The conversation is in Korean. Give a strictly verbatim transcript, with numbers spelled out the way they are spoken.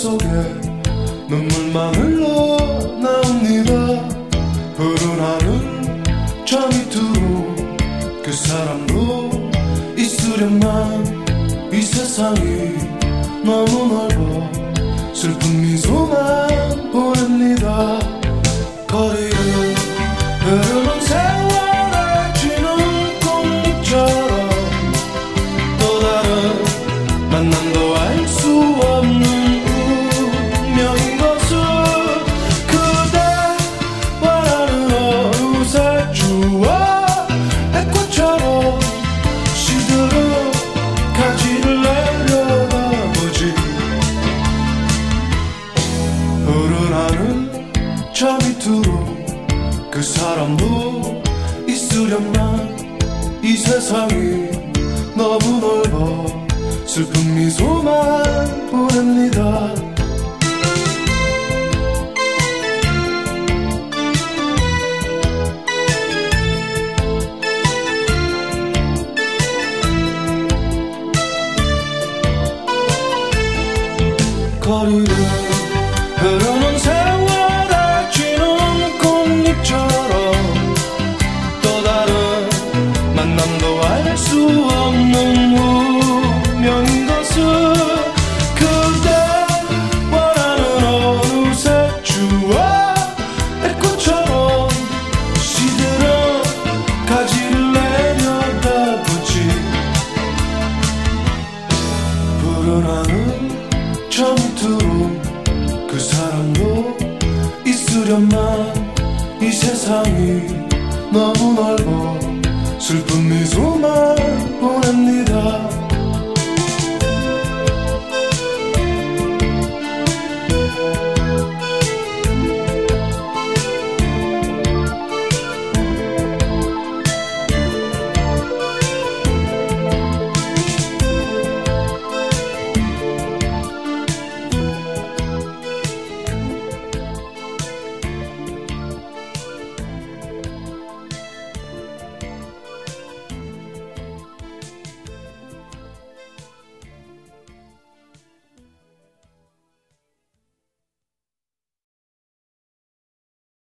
속에 눈물만 흘러나옵니다. 푸른 하늘 저 밑으로 그 사람도 있으련만 이 세상이 너무 넓어 슬픈 미소만 보냅니다. 거리를 흐르는 세월에 지는 꽃잎처럼 또 다른 만남도 알 수 없는 운명인 것을 그대와 나는 어느새 주와의 꽃처럼 시들어 가지를 내려다보지. 푸른 하늘 저 밑으로 그 사람도 있으련만 이 세상이 너무 넓어 슬픈 미소만 보냅니다. 거리를 흐르는 세월에 지는 꽃잎처럼 또 다른 만남도 알 수 없는 운명인 것을 그대와 나는 어느새 주와의 꽃처럼 시들어 가지를 내려다보지. 푸른 하늘 저 밑으로 그 사람도 있으련만 이 세상이 너무 넓어 슬픈 미소만 보냅니다.